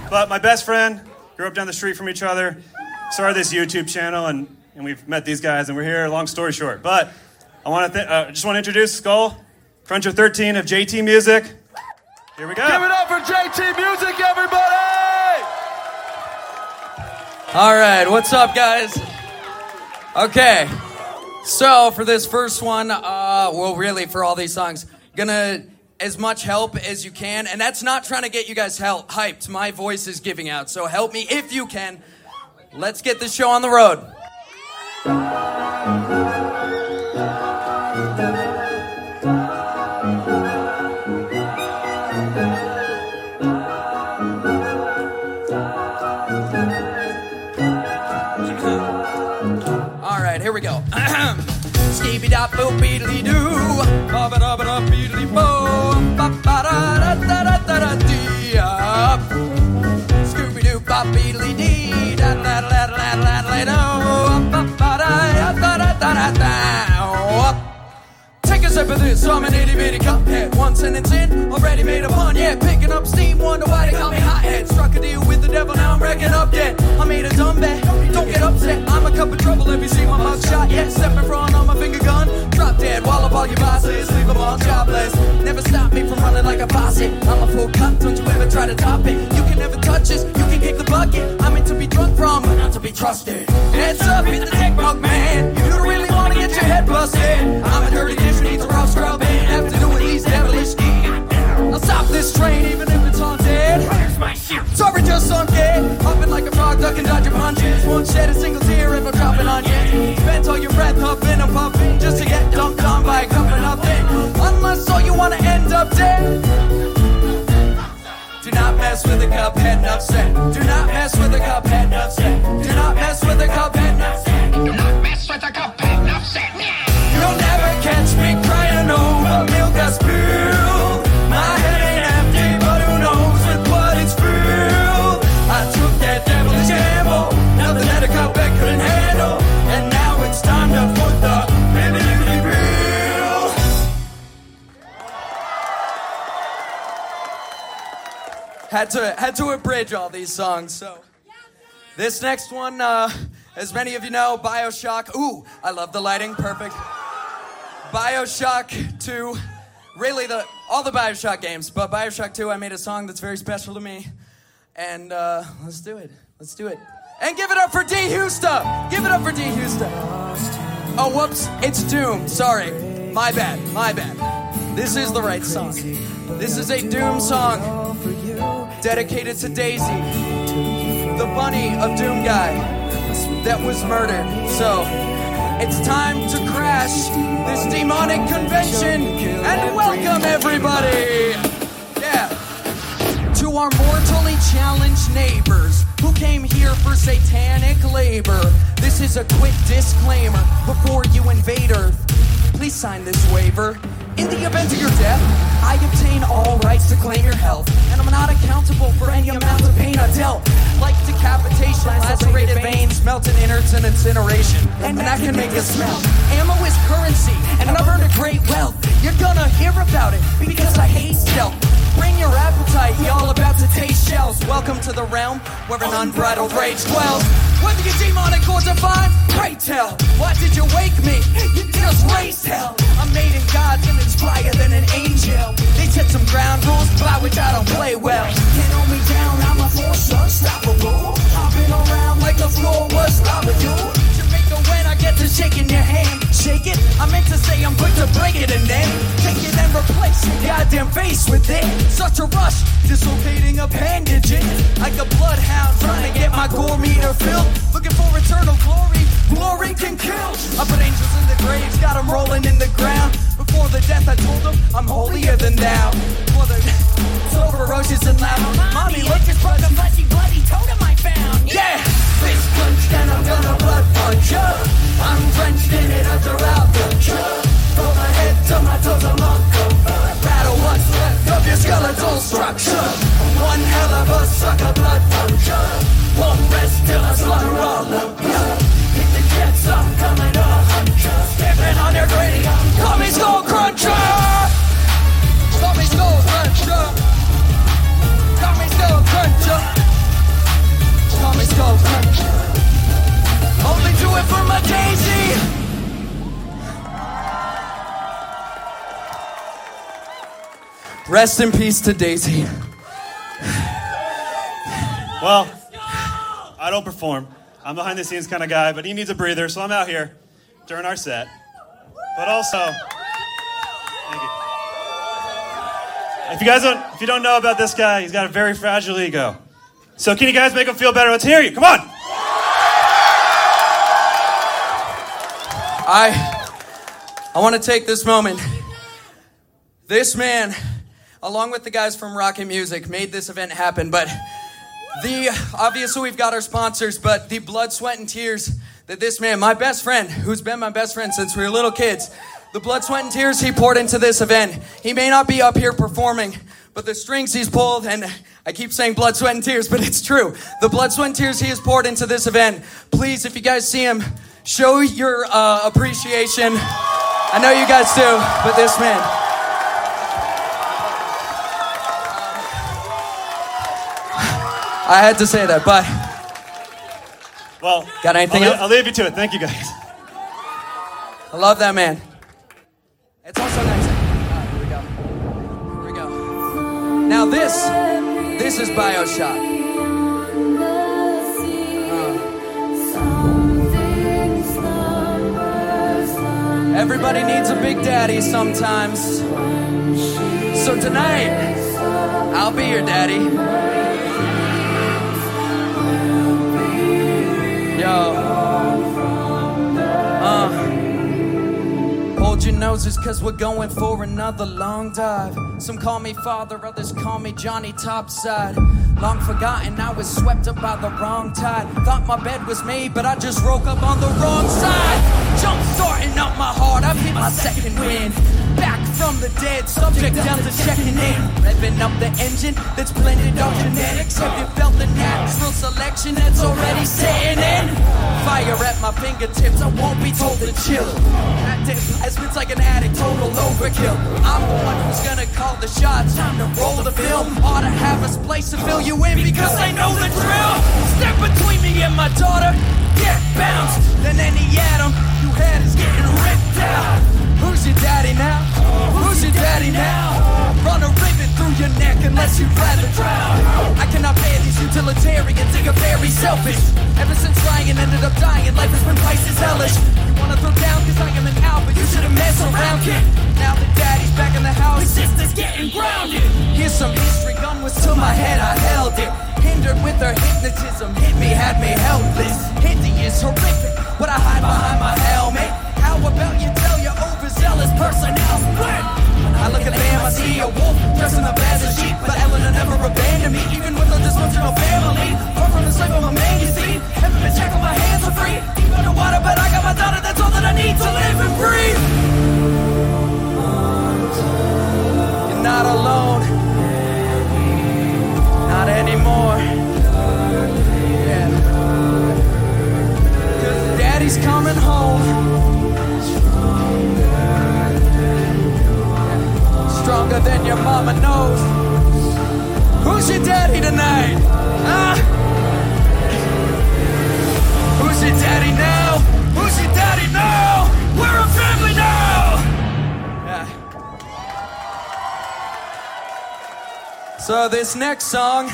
But my best friend grew up down the street from each other, started this YouTube channel, and we've met these guys, and we're here, long story short. But I just want to introduce Skull, Cruncher 13 of JT Music. Here we go. Give it up for JT Music, everybody! All right, what's up, guys? Okay, so for this first one, well, really for all these songs, gonna as much help as you can, and that's not trying to get you guys hyped. My voice is giving out, so help me if you can. Let's get this show on the road. All right, here we go. Skee-be-dop-boop-beedly-doo, ba-ba-da-ba-da-beedly-bo, ba-ba-da-da-da-da-da-dee, Scooby-Doo-bop-beedly-dee, da-da-da-da-da-da-da-da-da, ba-ba-da-da-da-da-da-da. Take a sip of this, I'm an itty-bitty cuphead. One sentence in, already made a pun, yeah. Picking up steam, wonder why they call me hothead. Struck a deal with the devil, now I'm wrecking up dead. I made a dumb bet, don't get upset. I'm a cup of trouble, have you seen my mug shot yet? Step in front on my finger gun, drop dead. Wall up all your bosses, leave them all jobless. Never stop me from running like a faucet. I'm a full cup, don't you ever try to top it. You can never touch us, you can kick the bucket. I'm meant to be drunk from, but not to be trusted. Heads up, hit the neck, mug man. You don't really want to get your head busted. I'm a dirty dish, needs a rough scrub in. Have to do at least devilish scheme. I'll stop this train even if it's haunted. Where's my shoe? Sorry, just sunk it. Hopping like a frog, ducking, dodging punches. Won't shed a single tear if I'm dropping on you. Spent all your breath huffing and puffing just to get dumped on by a cup of nothing. Unless all you want to end up dead. Do not mess with the cup head, enough said. Do not mess with the cup head, enough said. Do not mess with the cup head, enough said. Do not mess with the cup head, enough said. You'll never catch me crying over milk I spilled. My head ain't empty, but who knows with what it's filled. I took that devilish gamble, nothing that a cuphead couldn't handle. And now it's time to put the baby real. Had to abridge all these songs, so this next one, as many of you know, BioShock. Ooh, I love the lighting, perfect. BioShock 2, really all the BioShock games, but BioShock 2, I made a song that's very special to me, and let's do it. And give it up for D. Husta! Give it up for D. Husta. Oh, whoops, it's Doom, sorry. My bad. This is the right song. This is a Doom song dedicated to Daisy, the bunny of Doom guy that was murdered. So it's time to crash this demonic convention and welcome everybody. Yeah. To our mortally challenged neighbors who came here for satanic labor. This is a quick disclaimer before you invade Earth. Please sign this waiver. In the event of your death, I obtain all rights to claim your health, and I'm not accountable for any amount of pain I dealt. Like decapitation, lacerated veins, melted innards, and incineration. And that can make us smell. Ammo is currency, and I've earned a great wealth. You're gonna hear about it, because I hate stealth. Bring your appetite, y'all about to taste shells. Welcome to the realm where an unbridled rage dwells. Whether you're demonic or divine, pray tell. Why did you wake me? You just raised hell. I'm made in God's image, flyer than an angel. They set some ground rules by which I don't play well. Can't hold me down, I'm a force unstoppable. Hopping around like the floor was lava, you. Jamaica, when I get to shaking your hand, shake it. I meant to say I'm quick to break it and then take it and replace your goddamn face with it. Such a rush, dislocating appendages like a bloodhound trying to get my gore meter filled. Looking for eternal glory, glory can kill. I put angels in the graves, got them rolling in the ground. Before the death I told them, I'm holier than thou. So ferocious and loud. Mommy, look, just brought the fuzzy bloody totem I found. Yeah! Fist punched and I'm gonna blood punch ya. I'm drenched in it throughout the church. From my head to my toes, I'm on cover. Battle what's left of your skeletal structure. One hell of a sucker blood puncher. Won't rest till I slaughter all of ya. Hit the jets, I'm coming to hunt ya. Stepping on your gritty, call me Skull Cruncher. Call me Skull Cruncher. Call me Skull Cruncher. Rest in peace to Daisy. Well, I don't perform. I'm behind the scenes kind of guy, but he needs a breather, so I'm out here during our set. But also, thank you. If you don't know about this guy, he's got a very fragile ego. So can you guys make him feel better? Let's hear you. Come on. I want to take this moment. This man, along with the guys from Rocket Music, made this event happen. But obviously we've got our sponsors, but the blood, sweat, and tears that this man, my best friend, who's been my best friend since we were little kids, the blood, sweat, and tears he poured into this event. He may not be up here performing, but the strings he's pulled, and I keep saying blood, sweat, and tears, but it's true. The blood, sweat, and tears he has poured into this event. Please, if you guys see him, show your appreciation. I know you guys do, but this man. I had to say that, but. Well, got anything else? I'll leave you to it. Thank you, guys. I love that man. It's also nice. Here we go. Here we go. Now this is BioShock. Everybody needs a big daddy sometimes. So tonight, I'll be your daddy. Yo. Hold your noses, cause we're going for another long dive. Some call me father, others call me Johnny Topside. Long forgotten, I was swept up by the wrong tide. Thought my bed was made, but I just woke up on the wrong side. Jump starting up my heart, I've hit my second wind. Back from the dead, subject down to checking in. Revving up the engine that's blended our genetics. Have you felt the natural selection that's already setting in? Fire at my fingertips, I won't be told to chill. Active plasmids like an addict, total overkill. I'm the one who's gonna call the shots, time to roll the film. Ought to have a place to fill you in because I know the drill. Step between me and my daughter, get bounced. Then any atom you had is getting ripped out. Who's your daddy now? Who's your daddy now? Run a ribbon through your neck unless you'd rather drown. I cannot bear these utilitarians, they are very selfish. Ever since Ryan ended up dying, life has been twice as hellish. You wanna throw down cause I am an alpha, you shouldn't mess around, kid. Now that daddy's back in the house, his sister's getting grounded. Here's some history, gun was to my head, I held it. Hindered with her hypnotism, hit me, had me helpless. Hideous, horrific, what I hide behind my helmet. How about you tell your overzealous personnel split? When I look at them, I see a wolf dressed in the beds of sheep. But Eleanor never abandoned me, even with a dysfunctional family. Far from the slave of a man, you see. Haven't been shackled, my hands are free. Deep underwater, but I got my daughter, that's all that I need to live and breathe. You're not alone. Not anymore. Yeah. Cause daddy's coming home. Stronger than your mama knows. Who's your daddy tonight? Huh? Who's your daddy now? Who's your daddy now? We're a family now! Yeah. So this next song,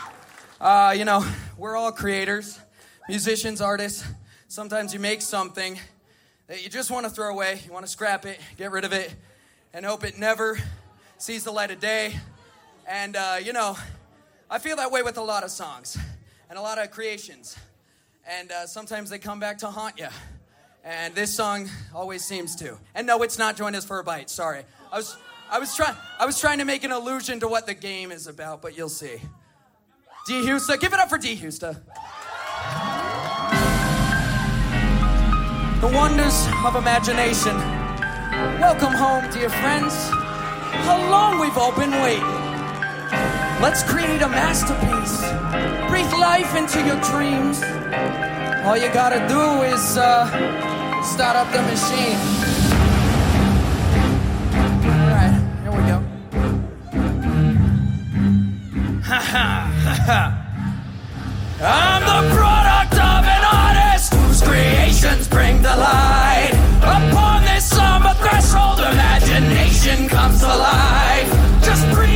we're all creators, musicians, artists. Sometimes you make something that you just want to throw away. You want to scrap it, get rid of it, and hope it never sees the light of day. And, I feel that way with a lot of songs and a lot of creations. And sometimes they come back to haunt you. And this song always seems to. And no, it's not Join Us for a Bite, sorry. I was trying to make an allusion to what the game is about, but you'll see. D. Husta, give it up for D. Husta. The wonders of imagination. Welcome home, dear friends. How long we've all been waiting. Let's create a masterpiece. Breathe life into your dreams. All you gotta do is start up the machine. Alright, here we go. I'm the product of an artist whose creations bring the light. Upon this summer threshold, imagination comes alive. Just breathe.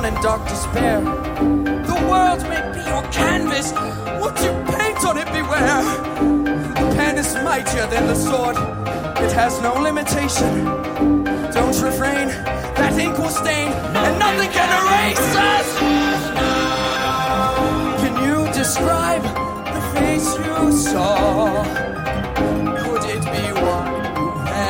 down in dark despair. The world may be your canvas. What you paint on it, beware. The pen is mightier than the sword. It has no limitation. Don't refrain, that ink will stain, and nothing can erase us. Can you describe the face you saw? Could it be one you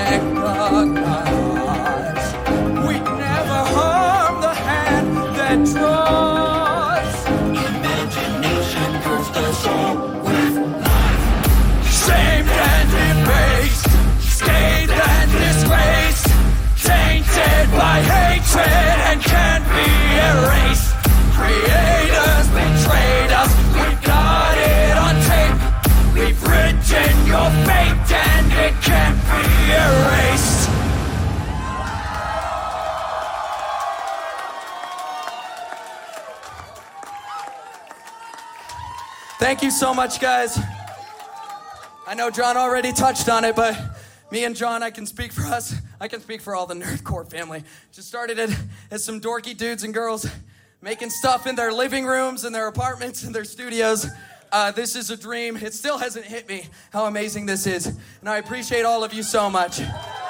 recognize? We'd never harm the hand that draws. Imagination proves the soul with life. Shamed and debased, scathed and disgraced, tainted by hatred and can't be erased. Creators betrayed us, we got it on tape. We've written your fate and it can't be erased. Thank you so much, guys. I know John already touched on it, but me and John, I can speak for us. I can speak for all the Nerdcore family. Just started it as some dorky dudes and girls making stuff in their living rooms, in their apartments, in their studios. This is a dream. It still hasn't hit me how amazing this is. And I appreciate all of you so much.